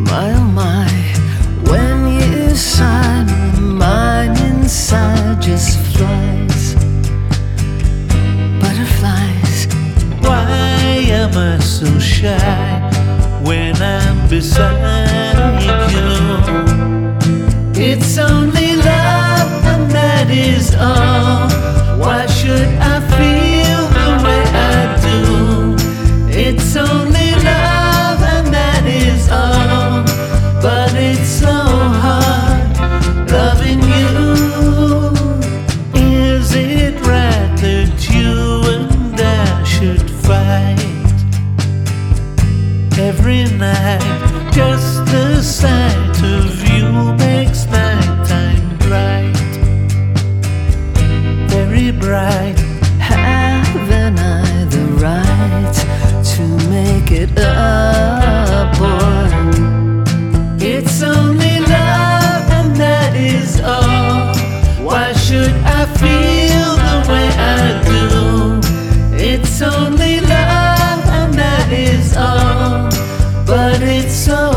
My oh my, when you sigh, my mind inside just flies. Butterflies. Why am I so shy when I'm beside you? It's only love and that is all. Why should I feel the way I do? It's only love and that is all. But it's so hard loving you. Is it right that you and I should fight every night? Just the sight of you makes nighttime bright, very bright. Haven't I the right to make it up, boy? It's only love and that is all. Why should I feel the way I do? It's only love and that is all. But it's so